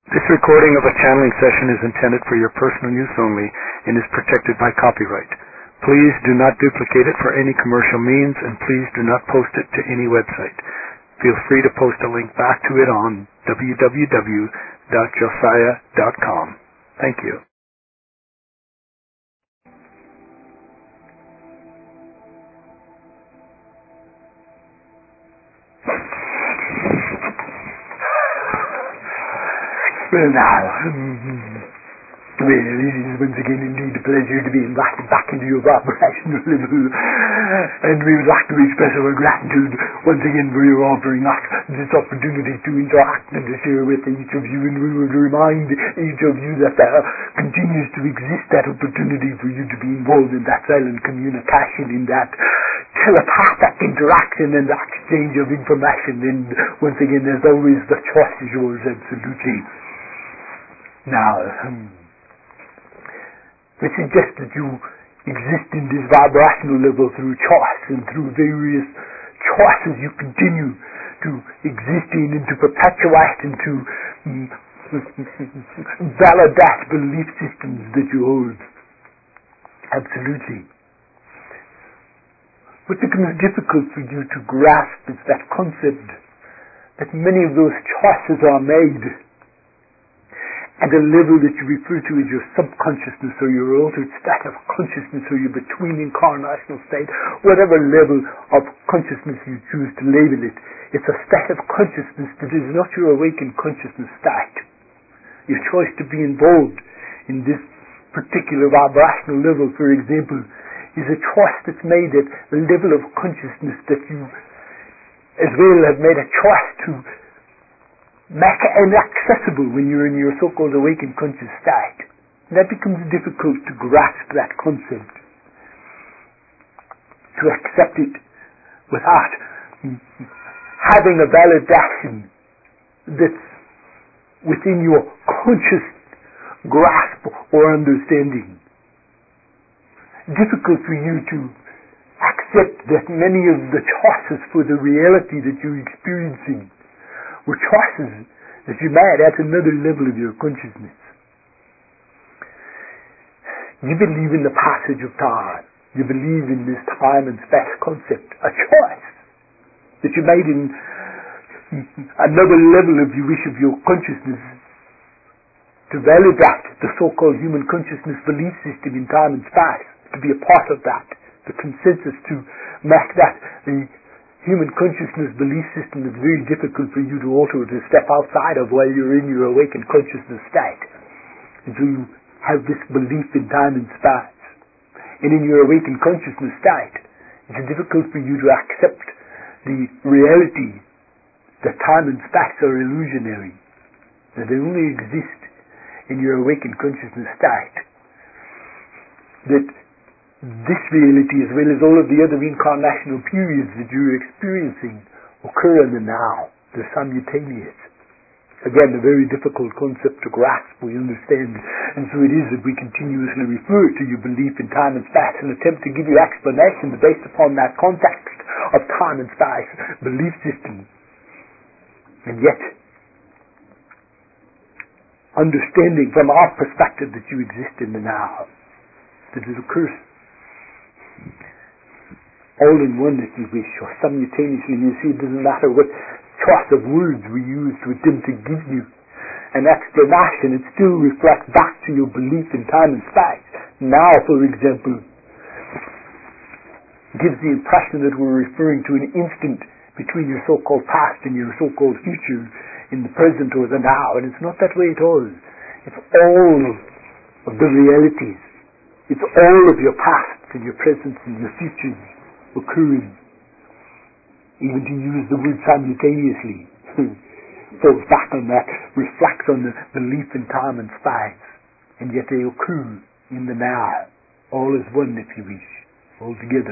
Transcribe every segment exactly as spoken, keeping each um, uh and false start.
This recording of a channeling session is intended for your personal use only and is protected by copyright. Please do not duplicate it for any commercial means, and please do not post it to any website. Feel free to post a link back to it on w w w dot josiah dot com. Thank you. Well now, well, it is once again indeed a pleasure to be invited back into your vibrational level, and we would like to express our gratitude once again for your offering us this opportunity to interact and to share with each of you, and we would remind each of you that there continues to exist that opportunity for you to be involved in that silent communication, in that telepathic interaction and the exchange of information, and once again, as always, the choice is yours, absolutely. Now, um, we suggest that you exist in this vibrational level through choice, and through various choices you continue to exist in and to perpetuate and to um, validate belief systems that you hold. Absolutely. What becomes difficult for you to grasp is that concept that many of those choices are made at a level that you refer to as your subconsciousness or your altered state of consciousness or your between incarnational state, whatever level of consciousness you choose to label it. It's a state of consciousness that is not your awakened consciousness state. Your choice to be involved in this particular vibrational level, for example, is a choice that's made at a level of consciousness that you as well have made a choice to make inaccessible when you're in your so-called awakened conscious state. And that becomes difficult to grasp that concept, to accept it without having a validation that's within your conscious grasp or understanding. Difficult for you to accept that many of the choices for the reality that you're experiencing were choices that you made at another level of your consciousness. You believe in the passage of time. You believe in this time and space concept, a choice that you made in another level, if you wish, of your consciousness to validate the so-called human consciousness belief system in time and space, to be a part of that, the consensus to make that the human consciousness belief system is very difficult for you to alter, to step outside of while you're in your awakened consciousness state. And so you have this belief in time and space. And in your awakened consciousness state, it's difficult for you to accept the reality that time and space are illusionary, that they only exist in your awakened consciousness state. That this reality, as well as all of the other incarnational periods that you're experiencing, occur in the now. They're simultaneous. Again, a very difficult concept to grasp, we understand. And so it is that we continuously refer to your belief in time and space and attempt to give you explanations based upon that context of time and space belief system. And yet, understanding from our perspective that you exist in the now, that it occurs all in one, if you wish, or simultaneously. You see, it doesn't matter what choice of words we use to attempt to give you an explanation, it still reflects back to your belief in time and space. Now, for example, gives the impression that we're referring to an instant between your so-called past and your so-called future in the present or the now, and it's not that way at all. It's all of the realities. It's all of your past and your present and your futures occurring. Even to use the word simultaneously falls back on that, reflects on the belief in time and space, and yet they occur in the now, all as one, if you wish, all together.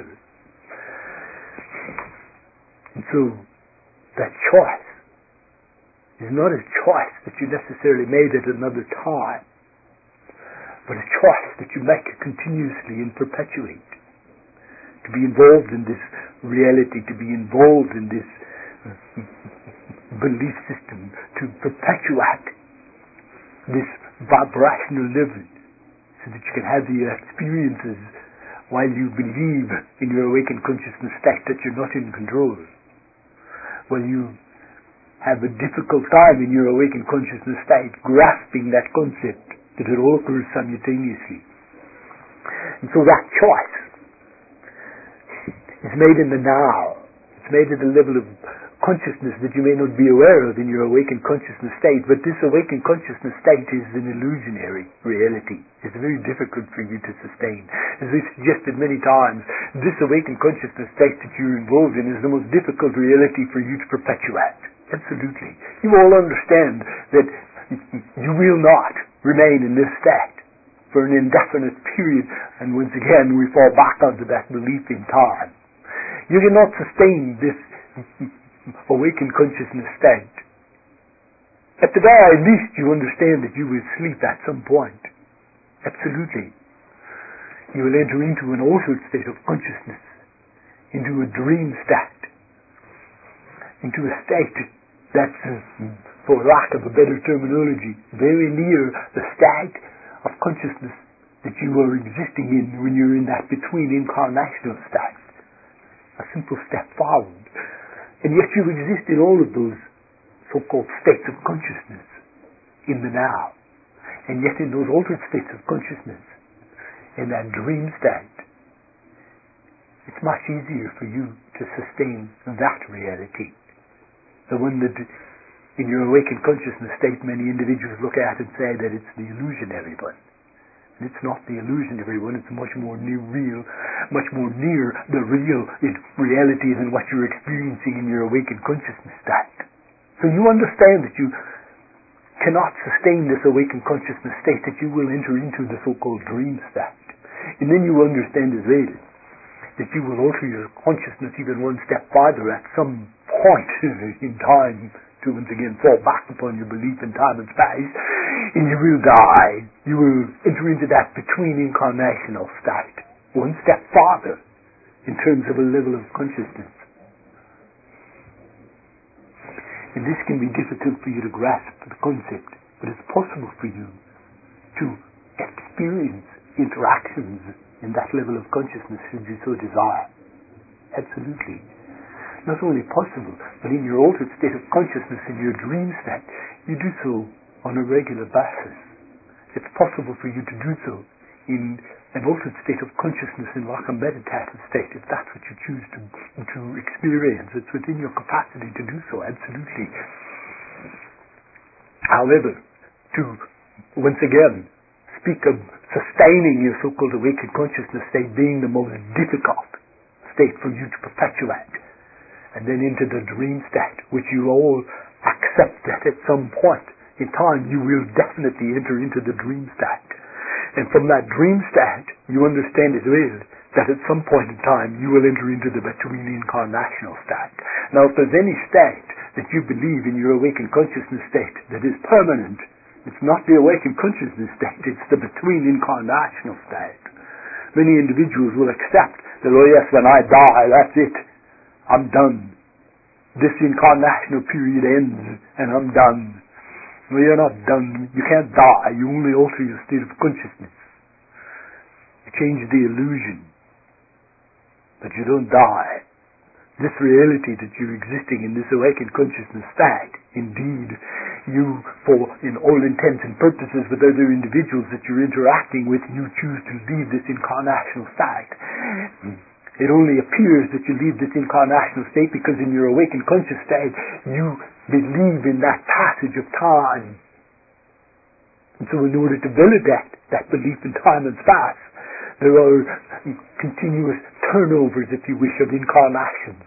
And so that choice is not a choice that you necessarily made at another time, but a choice that you make continuously and perpetuate. To be involved in this reality, to be involved in this belief system, to perpetuate this vibrational level so that you can have the experiences while you believe in your awakened consciousness state that you're not in control. While you have a difficult time in your awakened consciousness state grasping that concept that it all occurs simultaneously. And so that choice is made in the now. It's made at the level of consciousness that you may not be aware of in your awakened consciousness state, but this awakened consciousness state is an illusionary reality. It's very difficult for you to sustain. As we've suggested many times, this awakened consciousness state that you're involved in is the most difficult reality for you to perpetuate. Absolutely. You all understand that you will not remain in this state for an indefinite period, and once again we fall back onto that belief in time. You cannot sustain this awakened consciousness state. At the very least you understand that you will sleep at some point. Absolutely. You will enter into an altered state of consciousness, into a dream state, into a state that's, for lack of a better terminology, very near the state of consciousness that you are existing in when you're in that between incarnational state. A simple step forward. And yet you exist in all of those so-called states of consciousness in the now. And yet in those altered states of consciousness, in that dream state, it's much easier for you to sustain that reality. The one that in your awakened consciousness state many individuals look at and say that it's the illusionary one. And it's not the illusionary one, it's much more near real, much more near the real reality than what you're experiencing in your awakened consciousness state. So you understand that you cannot sustain this awakened consciousness state, that you will enter into the so-called dream state. And then you understand as well that you will alter your consciousness even one step farther at some point in time to once again fall back upon your belief in time and space, and you will die. You will enter into that between incarnational state, one step farther in terms of a level of consciousness. And this can be difficult for you to grasp the concept, but it's possible for you to experience interactions in that level of consciousness should you so desire. Absolutely. Not only possible, but in your altered state of consciousness, in your dream state, you do so on a regular basis. It's possible for you to do so in an altered state of consciousness in like a meditative state, if that's what you choose to, to experience. It's within your capacity to do so, absolutely. However, to, once again, speak of sustaining your so-called awakened consciousness state being the most difficult state for you to perpetuate, and then into the dream state, which you all accept that at some point in time you will definitely enter into the dream state. And from that dream state, you understand as well that at some point in time you will enter into the between incarnational state. Now, if there's any state that you believe in your awakened consciousness state that is permanent, it's not the awakened consciousness state, it's the between incarnational state. Many individuals will accept that, oh yes, when I die, that's it. I'm done. This incarnational period ends and I'm done. No, you're not done. You can't die. You only alter your state of consciousness. You change the illusion. But you don't die. This reality that you're existing in this awakened consciousness state, indeed, you, for in all intents and purposes with other individuals that you're interacting with, you choose to leave this incarnational state. It only appears that you leave this incarnational state because in your awakened conscious state you believe in that passage of time. And so in order to validate that belief in time and space, there are continuous turnovers, if you wish, of incarnations.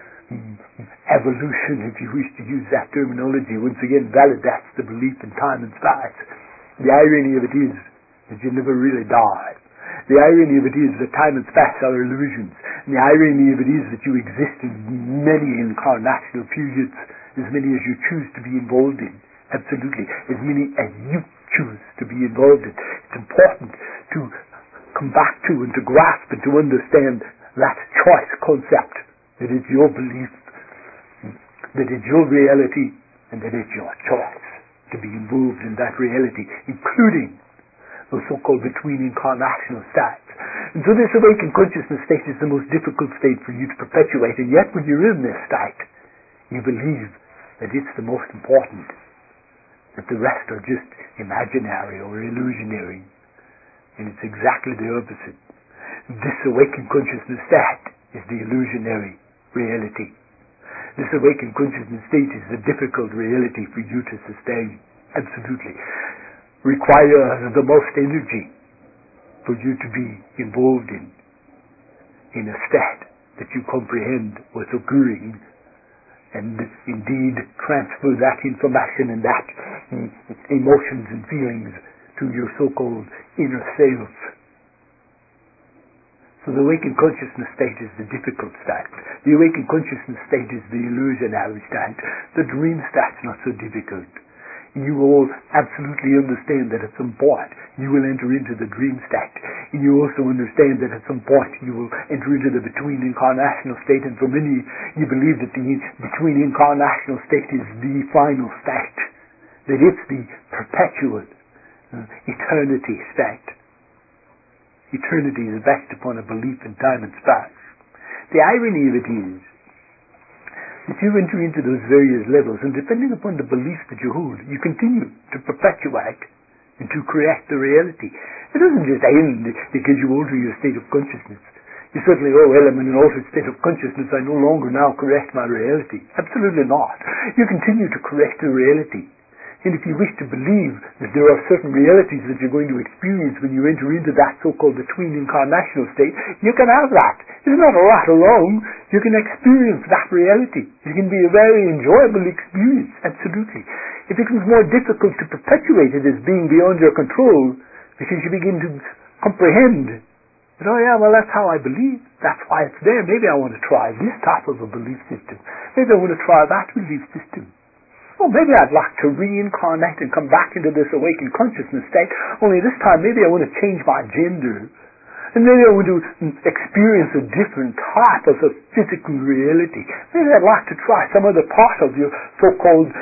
Evolution, if you wish to use that terminology, once again validates the belief in time and space. The irony of it is that you never really die. The irony of it is that time and space are illusions. And the irony of it is that you exist in many incarnational periods, as many as you choose to be involved in. Absolutely. As many as you choose to be involved in. It's important to come back to and to grasp and to understand that choice concept. That it's your belief, that it's your reality, and that it's your choice. to be involved in that reality, including those so-called between-incarnational states. And so this awakened consciousness state is the most difficult state for you to perpetuate, and yet when you're in this state, you believe that it's the most important, that the rest are just imaginary or illusionary. And it's exactly the opposite. This awakened consciousness state is the illusionary reality. This awakened consciousness state is the difficult reality for you to sustain. Absolutely. Requires the most energy for you to be involved in, in a state that you comprehend what's occurring, and indeed transfer that information and that mm, emotions and feelings to your so-called inner self. So the awakened consciousness state is the difficult state. The awakened consciousness state is the illusionary state. The dream state's not so difficult. You all absolutely understand that at some point you will enter into the dream state. And you also understand that at some point you will enter into the between-incarnational state. And for many, you believe that the between-incarnational state is the final state. That it's the perpetual uh, eternity state. Eternity is based upon a belief in time and space. The irony of it is that you enter into those various levels, and depending upon the belief that you hold, you continue to perpetuate and to create the reality. It doesn't just end because you alter your state of consciousness. You certainly, oh well, I'm in an altered state of consciousness, I no longer now correct my reality. Absolutely not. You continue to correct the reality. And if you wish to believe that there are certain realities that you're going to experience when you enter into that so-called between-incarnational state, you can have that. It's not right or wrong. You can experience that reality. It can be a very enjoyable experience, absolutely. It becomes more difficult to perpetuate it as being beyond your control because you begin to comprehend that, oh yeah, well that's how I believe. That's why it's there. Maybe I want to try this type of a belief system. Maybe I want to try that belief system. Well, maybe I'd like to reincarnate and come back into this awakened consciousness state, only this time maybe I want to change my gender. And maybe I want to experience a different type of a physical reality. Maybe I'd like to try some other part of your so-called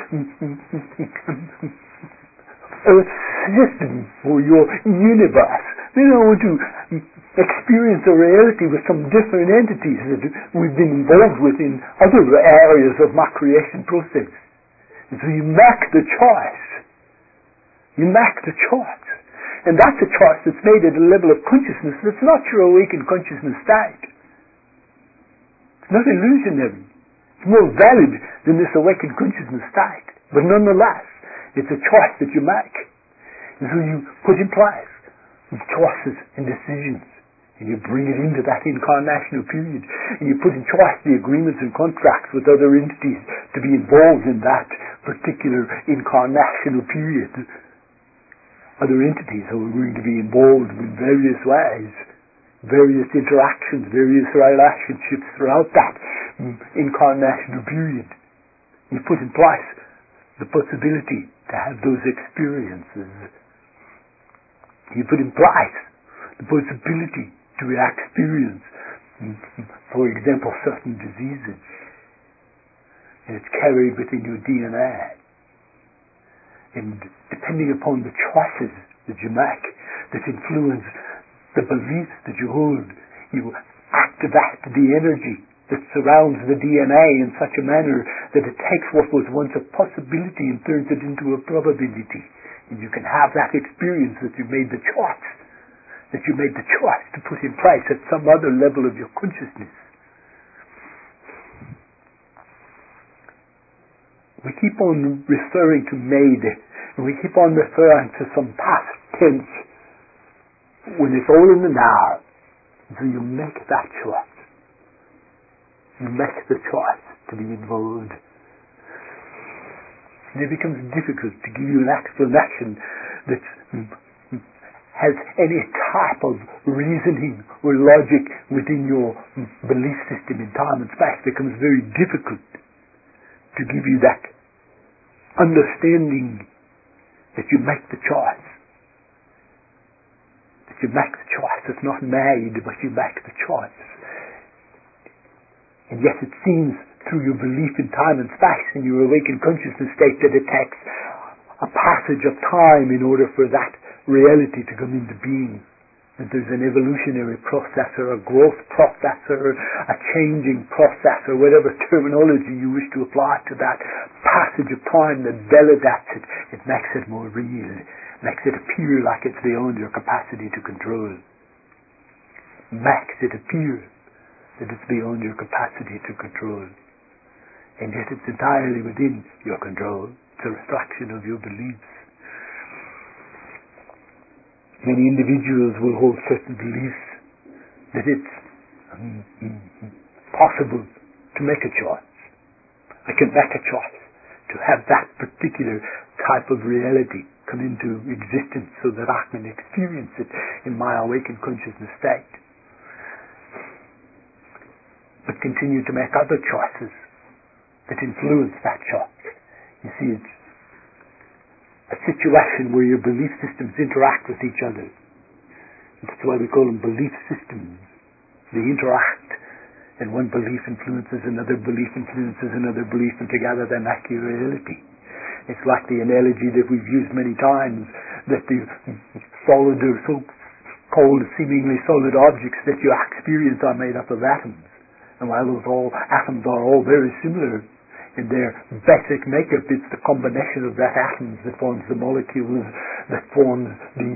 Earth system or your universe. Maybe I want to experience a reality with some different entities that we've been involved with in other areas of my creation process. And so you make the choice. You make the choice. And that's a choice that's made at a level of consciousness that's not your awakened consciousness state. It's not illusionary. It's more valid than this awakened consciousness state. But nonetheless, it's a choice that you make. And so you put in place choices and decisions. And you bring it into that incarnational period. And you put in choice the agreements and contracts with other entities to be involved in that particular incarnational period. Other entities who are going to be involved in various ways, various interactions, various relationships throughout that incarnational period. You put in place the possibility to have those experiences. You put in place the possibility to experience, for example, certain diseases. And it's carried within your D N A. And depending upon the choices that you make that influence the beliefs that you hold, you activate the energy that surrounds the D N A in such a manner that it takes what was once a possibility and turns it into a probability. And you can have that experience that you made the choice, that you made the choice to put in place at some other level of your consciousness. We keep on referring to made, and we keep on referring to some past tense when it's all in the now. So you make that choice. You make the choice to be involved. And it becomes difficult to give you an explanation that has any type of reasoning or logic within your belief system in time and space. It becomes very difficult to give you that understanding that you make the choice. That you make the choice. It's not made, but you make the choice. And yet it seems through your belief in time and space and your awakened consciousness state that it takes a passage of time in order for that reality to come into being. That there's an evolutionary process or a growth process or a changing process or whatever terminology you wish to apply to that passage of time that validates it. It makes it more real. Makes it appear like it's beyond your capacity to control. Makes it appear that it's beyond your capacity to control. And yet it's entirely within your control. It's a reflection of your beliefs. Many individuals will hold certain beliefs that it's um, possible to make a choice. I can make a choice to have that particular type of reality come into existence so that I can experience it in my awakened consciousness state. But continue to make other choices that influence that choice. You see, it's a situation where your belief systems interact with each other. That's why we call them belief systems. They interact, and one belief influences another belief influences another belief, and together they make your reality. It's like the analogy that we've used many times, that the solid or so-called seemingly solid objects that you experience are made up of atoms. And while those all atoms are all very similar in their basic makeup, it's the combination of that atoms that forms the molecules, that forms the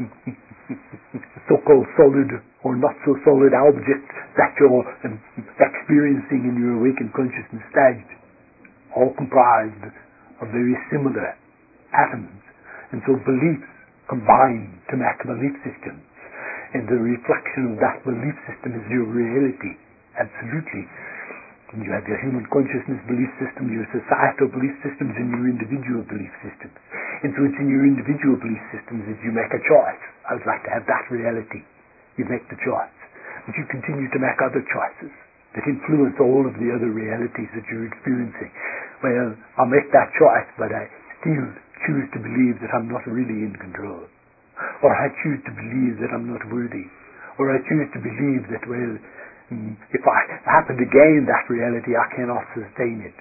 so-called solid or not so solid object that you're experiencing in your awakened consciousness stage, all comprised of very similar atoms. And so beliefs combine to make belief systems, and the reflection of that belief system is your reality, absolutely. And you have your human consciousness belief system, your societal belief systems, and your individual belief systems. And so it's in your individual belief systems that you make a choice. I would like to have that reality. You make the choice. But you continue to make other choices that influence all of the other realities that you're experiencing. Well, I'll make that choice, but I still choose to believe that I'm not really in control. Or I choose to believe that I'm not worthy. Or I choose to believe that, well, if I happen to gain that reality, I cannot sustain it.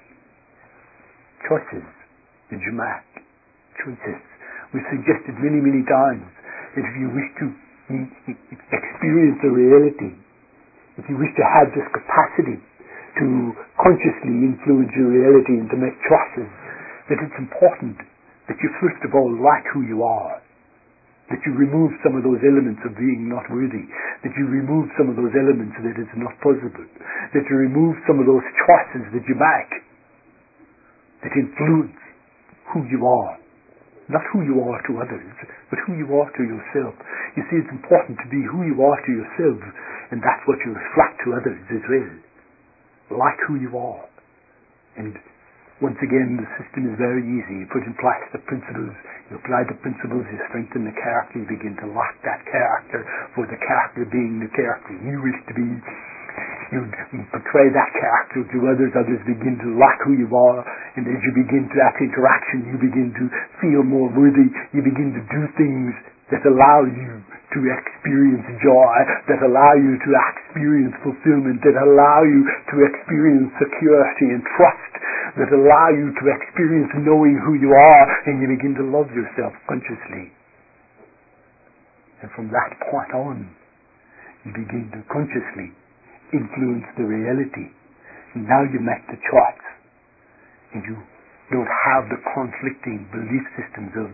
Choices that you make. Choices. We've suggested many, many times that if you wish to experience a reality, if you wish to have this capacity to consciously influence your reality and to make choices, that it's important that you first of all like who you are. That you remove some of those elements of being not worthy, that you remove some of those elements that it's not possible, that you remove some of those choices that you make that influence who you are. Not who you are to others, but who you are to yourself. You see, it's important to be who you are to yourself, and that's what you reflect to others as well. Like who you are. And once again, the system is very easy. You put in place the principles, you apply the principles, you strengthen the character, you begin to like that character for the character being the character you wish to be. You portray that character to others, others begin to like who you are, and as you begin to that interaction, you begin to feel more worthy, you begin to do things that allow you to experience joy, that allow you to experience fulfillment, that allow you to experience security and trust, that allow you to experience knowing who you are, and you begin to love yourself consciously. And from that point on, you begin to consciously influence the reality. And now you make the choice, and you don't have the conflicting belief systems of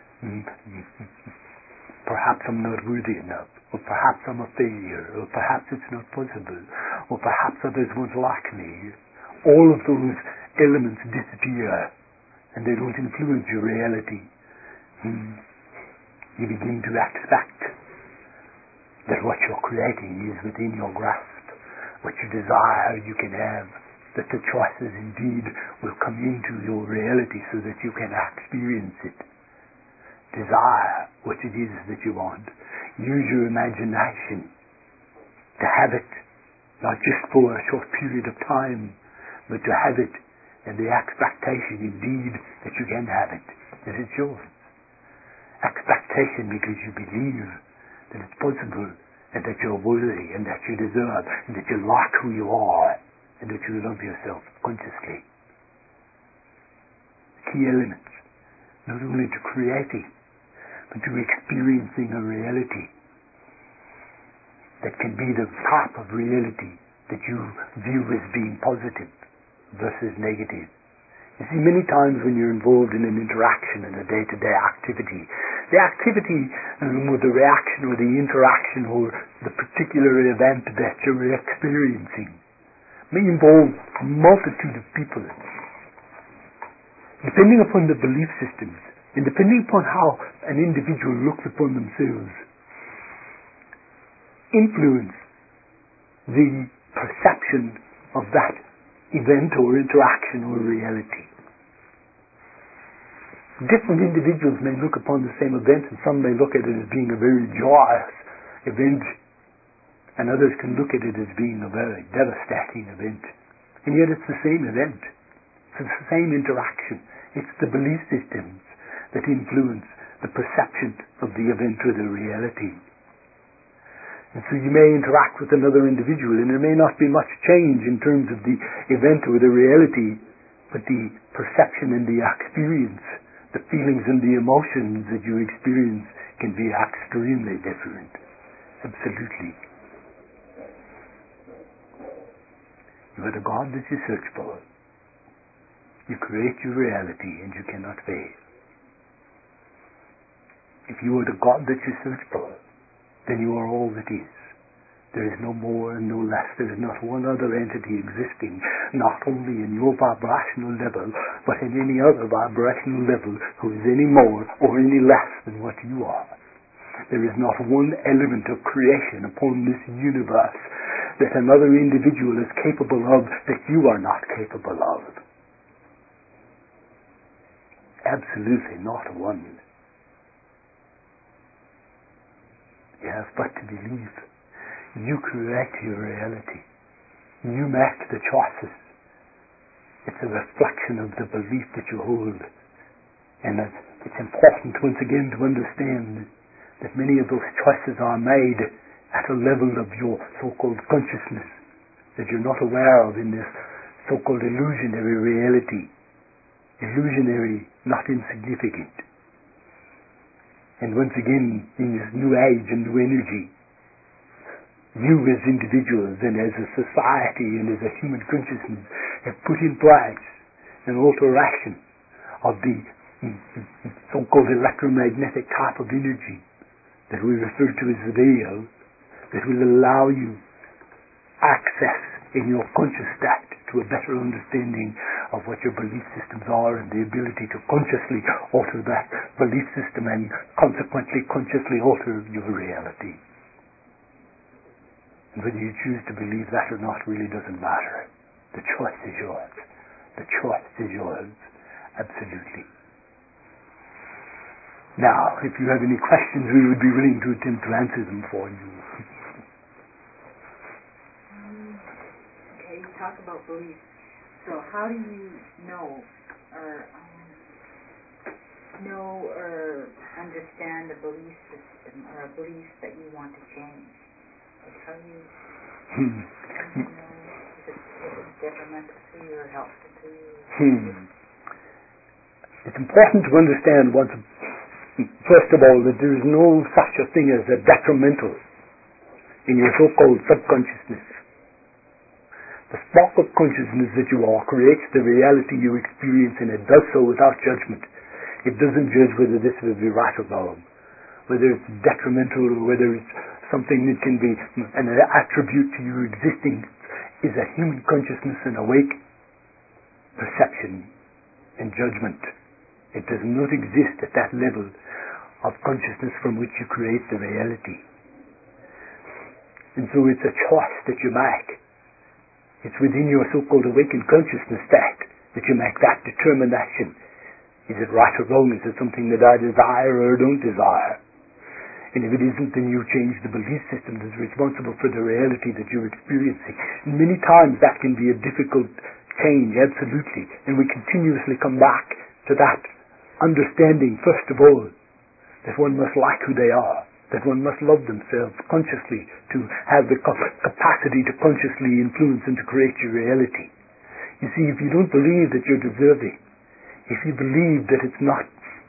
perhaps I'm not worthy enough, or perhaps I'm a failure, or perhaps it's not possible, or perhaps others won't like me. All of those elements disappear, and they don't influence your reality. You begin to expect that what you're creating is within your grasp. What you desire you can have, that the choices indeed will come into your reality so that you can experience it. Desire what it is that you want. Use your imagination to have it, not just for a short period of time, but to have it and the expectation indeed that you can have it, that it's yours. Expectation because you believe that it's possible, and that you're worthy, and that you deserve, and that you like who you are, and that you love yourself consciously. Key elements not only to creating, but to experiencing a reality that can be the type of reality that you view as being positive versus negative. You see, many times when you're involved in an interaction in a day-to-day activity, the activity um, or the reaction or the interaction or the particular event that you're experiencing may involve a multitude of people. Depending upon the belief systems and depending upon how an individual looks upon themselves, influence the perception of that event or interaction or reality. Different individuals may look upon the same event, and some may look at it as being a very joyous event, and others can look at it as being a very devastating event. And yet it's the same event. It's the same interaction. It's the belief systems that influence the perception of the event or the reality. And so you may interact with another individual, and there may not be much change in terms of the event or the reality, but the perception and the experience, the feelings and the emotions that you experience can be extremely different. Absolutely. You are the God that you search for. You create your reality and you cannot fail. If you are the God that you search for, then you are all that is. There is no more and no less. There is not one other entity existing, not only in your vibrational level, but in any other vibrational level who is any more or any less than what you are. There is not one element of creation upon this universe that another individual is capable of that you are not capable of. Absolutely not one. You have but to believe. You create your reality. You make the choices. It's a reflection of the belief that you hold. And it's important once again to understand that many of those choices are made at a level of your so-called consciousness that you're not aware of in this so-called illusionary reality. Illusionary, not insignificant. And once again, in this new age and new energy, you as individuals and as a society and as a human consciousness have put in place an alteration of the so-called electromagnetic type of energy that we refer to as the veil, that will allow you access in your conscious state to a better understanding of what your belief systems are and the ability to consciously alter that belief system and consequently consciously alter your reality. And whether you choose to believe that or not really doesn't matter. The choice is yours. The choice is yours. Absolutely. Now, if you have any questions, we would be willing to attempt to answer them for you. Um, okay, you talk about belief. So how do you know or um, know or understand a belief system or a belief that you want to change? Like how do you, Hmm. how do you know if it's, if it's detrimental to you or helpful to you? Hmm. It's important to understand once, first of all, that there is no such a thing as a detrimental in your so-called subconsciousness. The spark of consciousness that you are creates the reality you experience, and it does so without judgment. It doesn't judge whether this will be right or wrong, whether it's detrimental or whether it's something that can be an attribute to your existing. Is a human consciousness and awake perception and judgment. It does not exist at that level of consciousness from which you create the reality. And so it's a choice that you make. It's within your so-called awakened consciousness state that you make that determination. Is it right or wrong? Is it something that I desire or don't desire? And if it isn't, then you change the belief system that's responsible for the reality that you're experiencing. And many times that can be a difficult change, absolutely. And we continuously come back to that understanding, first of all, that one must like who they are, that one must love themselves consciously, to have the capacity to consciously influence and to create your reality. You see, if you don't believe that you're deserving, if you believe that it's not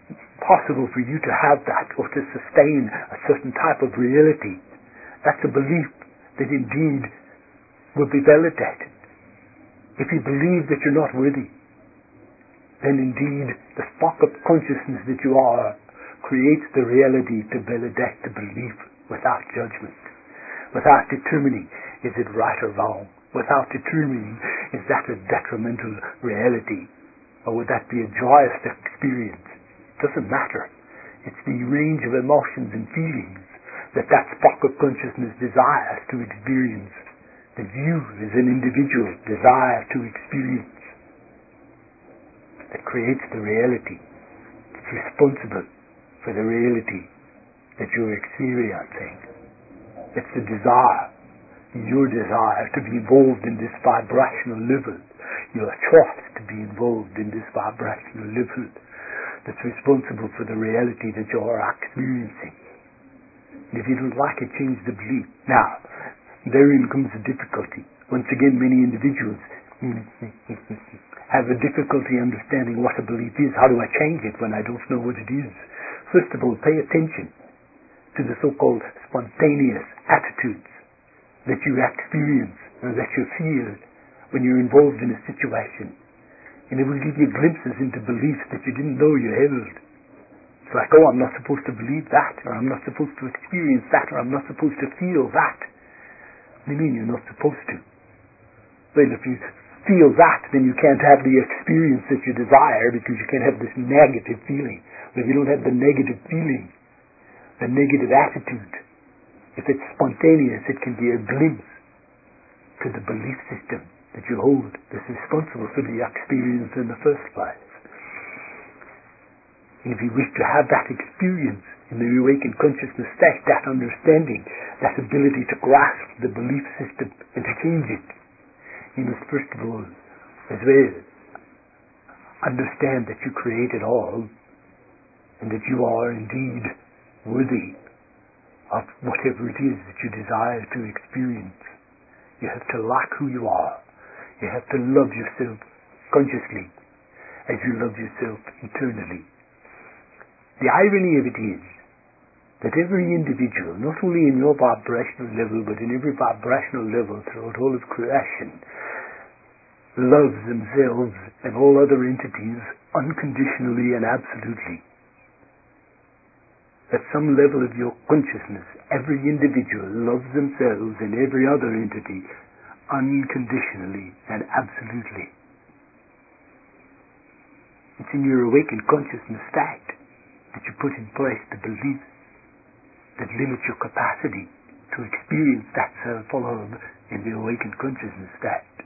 possible for you to have that or to sustain a certain type of reality, that's a belief that indeed will be validated. If you believe that you're not worthy, then indeed the spark of consciousness that you are creates the reality to validate the belief without judgment, without determining is it right or wrong, without determining is that a detrimental reality or would that be a joyous experience. It doesn't matter. It's the range of emotions and feelings that that spark of consciousness desires to experience, that you as an individual desire to experience, that creates the reality. It's responsible for the reality that you're experiencing. It's the desire, your desire to be involved in this vibrational level, your choice to be involved in this vibrational level that's responsible for the reality that you are experiencing. And if you don't like it, change the belief. Now, therein comes the difficulty. Once again, many individuals have a difficulty understanding what a belief is. How do I change it when I don't know what it is? First of all, pay attention to the so-called spontaneous attitudes that you experience or that you feel when you're involved in a situation. And it will give you glimpses into beliefs that you didn't know you held. It's like, oh, I'm not supposed to believe that, or I'm not supposed to experience that, or I'm not supposed to feel that. What do you mean you're not supposed to? Well, if you feel that, then you can't have the experience that you desire because you can't have this negative feeling. But if you don't have the negative feeling, the negative attitude, if it's spontaneous, it can be a glimpse to the belief system that you hold that's responsible for the experience in the first place. And if you wish to have that experience in the awakened consciousness state, that understanding, that ability to grasp the belief system and to change it, you must first of all, as well, understand that you create it all and that you are indeed worthy of whatever it is that you desire to experience. You have to like who you are. You have to love yourself consciously as you love yourself eternally. The irony of it is that every individual, not only in your vibrational level, but in every vibrational level throughout all of creation, loves themselves and all other entities unconditionally and absolutely. At some level of your consciousness, every individual loves themselves and every other entity unconditionally and absolutely. It's in your awakened consciousness state that you put in place the beliefs that limit your capacity to experience that self-love in the awakened consciousness state.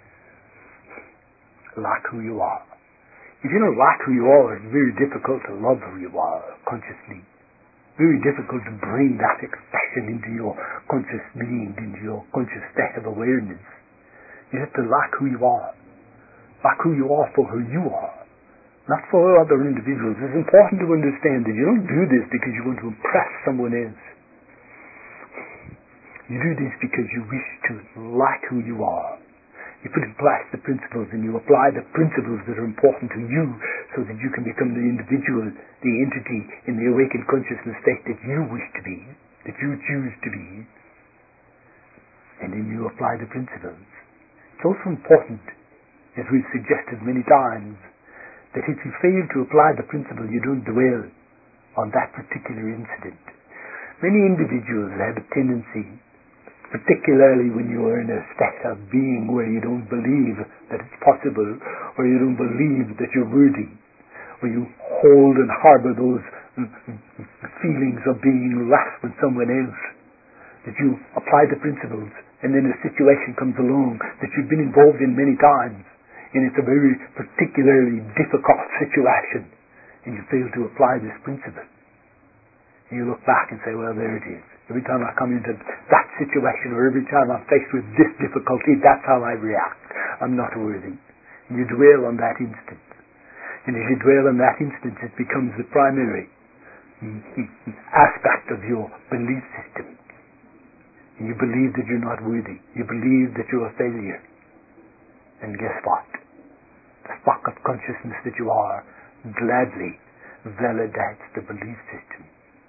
Like who you are. If you don't like who you are, it's very difficult to love who you are consciously. Very difficult to bring that expression into your conscious being, into your conscious state of awareness. You have to like who you are. Like who you are for who you are. Not for other individuals. It's important to understand that you don't do this because you want to impress someone else. You do this because you wish to like who you are. You put in place the principles and you apply the principles that are important to you so that you can become the individual, the entity in the awakened consciousness state that you wish to be, that you choose to be. And then you apply the principles. It's also important, as we've suggested many times, that if you fail to apply the principle, you don't dwell on that particular incident. Many individuals have a tendency, particularly when you are in a state of being where you don't believe that it's possible, or you don't believe that you're worthy, or you hold and harbor those feelings of being less than someone else, that you apply the principles, and then a situation comes along that you've been involved in many times, and it's a very particularly difficult situation, and you fail to apply this principle. And you look back and say, well, there it is. Every time I come into that situation, or every time I'm faced with this difficulty, that's how I react. I'm not worthy. And you dwell on that instance. And as you dwell on that instance, it becomes the primary aspect of your belief system. And you believe that you're not worthy. You believe that you're a failure. And guess what? The spark of consciousness that you are gladly validates the belief system.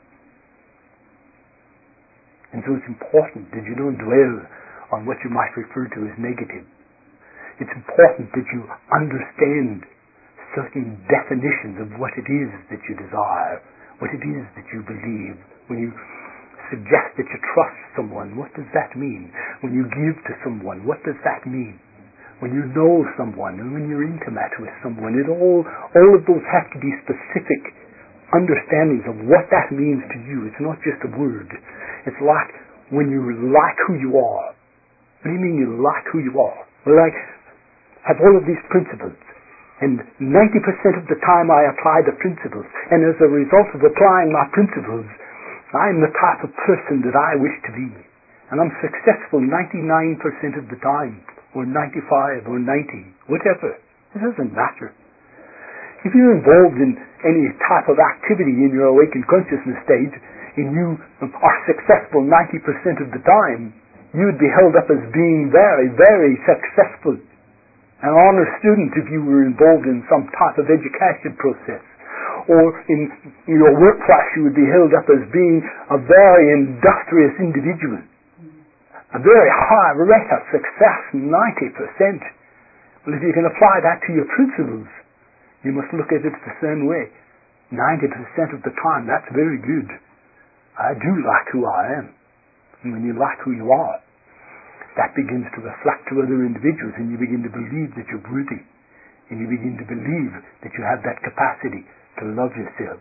And so it's important that you don't dwell on what you might refer to as negative. It's important that you understand certain definitions of what it is that you desire, what it is that you believe. When you suggest that you trust someone, what does that mean? When you give to someone, what does that mean? When you know someone and when you're intimate with someone, it all, all of those have to be specific understandings of what that means to you. It's not just a word. It's like when you like who you are. What do you mean you like who you are? Well, I have all of these principles, and ninety percent of the time I apply the principles, and as a result of applying my principles, I'm the type of person that I wish to be. And I'm successful ninety-nine percent of the time, or ninety-five, or ninety, whatever. It doesn't matter. If you're involved in any type of activity in your awakened consciousness stage, and you are successful ninety percent of the time, you would be held up as being very, very successful. An honor student if you were involved in some type of education process. Or in your workplace you would be held up as being a very industrious individual. A very high rate of success, ninety percent. Well, if you can apply that to your principles, you must look at it the same way. ninety percent of the time, that's very good. I do like who I am. And when you like who you are, that begins to reflect to other individuals, and you begin to believe that you're worthy. And you begin to believe that you have that capacity to love yourself.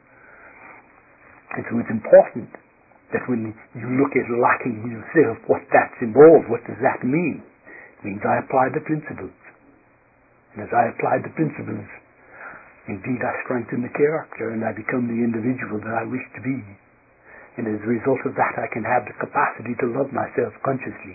And so it's important that when you look at liking yourself, what that's involved, what does that mean? It means I apply the principles. And as I apply the principles, indeed I strengthen the character and I become the individual that I wish to be. And as a result of that, I can have the capacity to love myself consciously.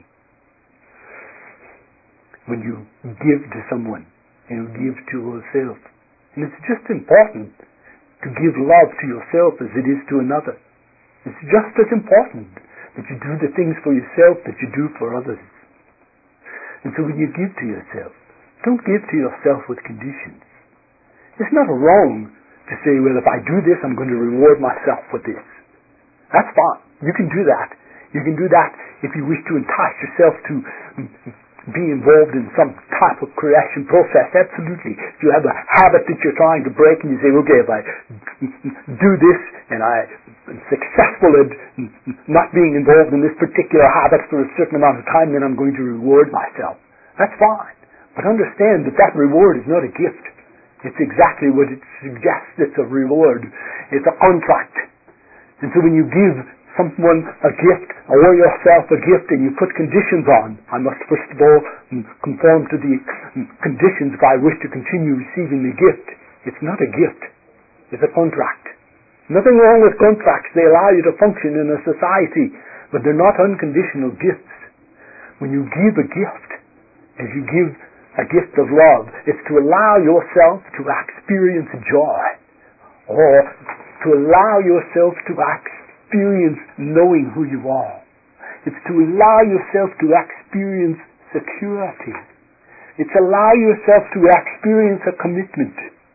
When you give to someone, and you give to yourself, and it's just important to give love to yourself as it is to another. It's just as important that you do the things for yourself that you do for others. And so when you give to yourself, don't give to yourself with conditions. It's not wrong to say, well, if I do this, I'm going to reward myself with this. That's fine. You can do that. You can do that if you wish to entice yourself to be involved in some type of creation process. Absolutely. If you have a habit that you're trying to break and you say, okay, if I do this and I am successful at not being involved in this particular habit for a certain amount of time, then I'm going to reward myself. That's fine. But understand that that reward is not a gift. It's exactly what it suggests. It's a reward. It's a contract. And so when you give someone a gift or yourself a gift and you put conditions on, I must first of all conform to the conditions if I wish to continue receiving the gift. It's not a gift. It's a contract. Nothing wrong with contracts. They allow you to function in a society, but they're not unconditional gifts. When you give a gift, as you give a gift of love, it's to allow yourself to experience joy, or to allow yourself to experience knowing who you are. It's to allow yourself to experience security. It's allow yourself to experience a commitment.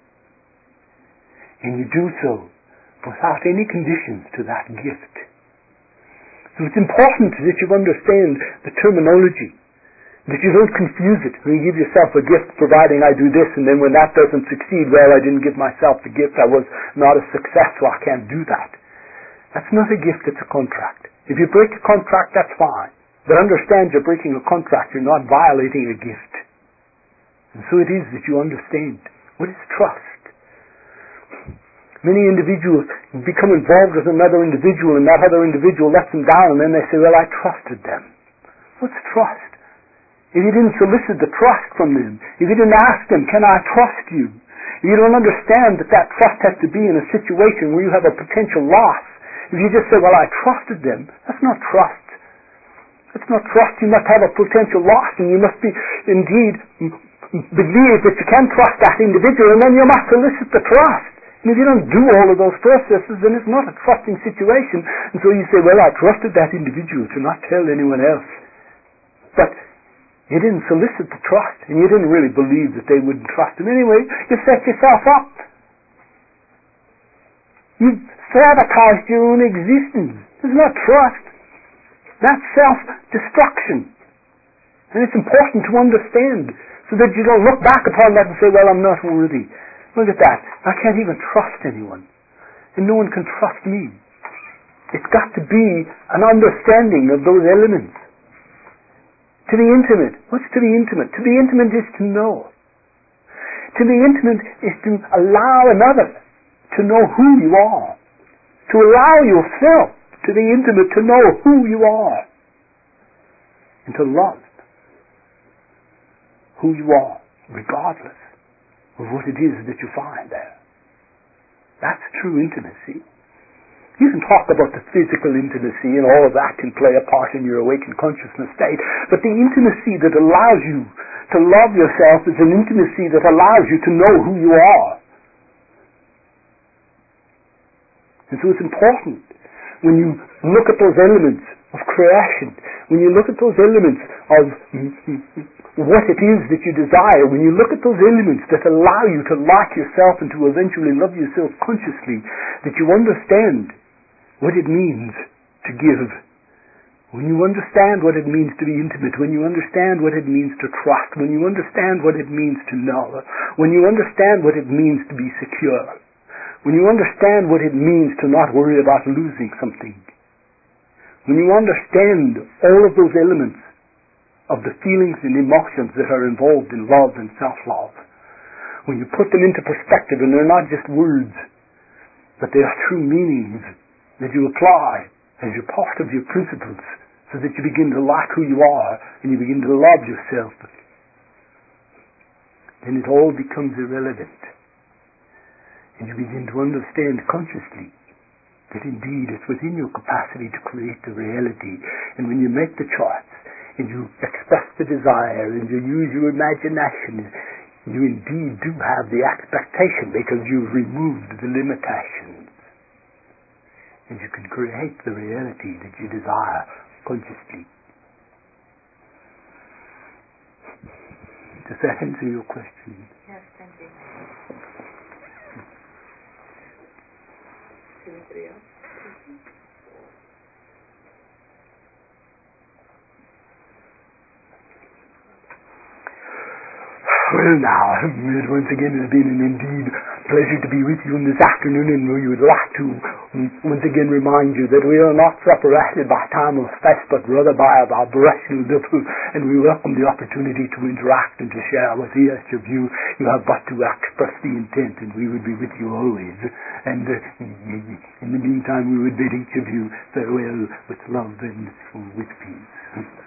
And you do so without any conditions to that gift. So it's important that you understand the terminology, that you don't confuse it. When you give yourself a gift, providing I do this, and then when that doesn't succeed, well, I didn't give myself the gift, I was not a success, so I can't do that. That's not a gift, it's a contract. If you break a contract, that's fine. But understand you're breaking a contract, you're not violating a gift. And so it is that you understand. What is trust? Many individuals become involved with another individual, and that other individual lets them down, and then they say, well, I trusted them. What's trust? If you didn't solicit the trust from them, if you didn't ask them, can I trust you? If you don't understand that that trust has to be in a situation where you have a potential loss, if you just say, well, I trusted them, that's not trust. That's not trust. You must have a potential loss, and you must be, indeed, believe that you can trust that individual, and then you must solicit the trust. And if you don't do all of those processes, then it's not a trusting situation. And so you say, well, I trusted that individual to not tell anyone else. But you didn't solicit the trust, and you didn't really believe that they wouldn't trust him anyway. You set yourself up. You've sabotaged your own existence. It's not trust. That's self-destruction. And it's important to understand so that you don't look back upon that and say, well, I'm not worthy. Look at that. I can't even trust anyone. And no one can trust me. It's got to be an understanding of those elements. To be intimate. What's to be intimate? To be intimate is to know. To be intimate is to allow another to know who you are. To allow yourself to be intimate, to know who you are. And to love who you are, regardless of what it is that you find there. That's true intimacy. You can talk about the physical intimacy and all of that can play a part in your awakened consciousness state, but the intimacy that allows you to love yourself is an intimacy that allows you to know who you are. And so it's important when you look at those elements of creation, when you look at those elements of what it is that you desire, when you look at those elements that allow you to like yourself and to eventually love yourself consciously, that you understand what it means to give. When you understand what it means to be intimate, when you understand what it means to trust, when you understand what it means to know, when you understand what it means to be secure, when you understand what it means to not worry about losing something, when you understand all of those elements of the feelings and emotions that are involved in love and self-love, when you put them into perspective and they're not just words, but they are true meanings that you apply as your part of your principles so that you begin to like who you are and you begin to love yourself, then it all becomes irrelevant. And you begin to understand consciously that indeed it's within your capacity to create the reality. And when you make the choice and you express the desire and you use your imagination, you indeed do have the expectation because you've removed the limitations. And you can create the reality that you desire consciously. Does that answer your question? Yes, thank you. Anybody else? Well now, once again it has been an indeed pleasure to be with you this afternoon, and we would like to once again remind you that we are not separated by time or space, but rather by a vibrational level, and we welcome the opportunity to interact and to share with each of you. You have but to express the intent, and we would be with you always. And uh, in the meantime, we would bid each of you farewell with love and with peace.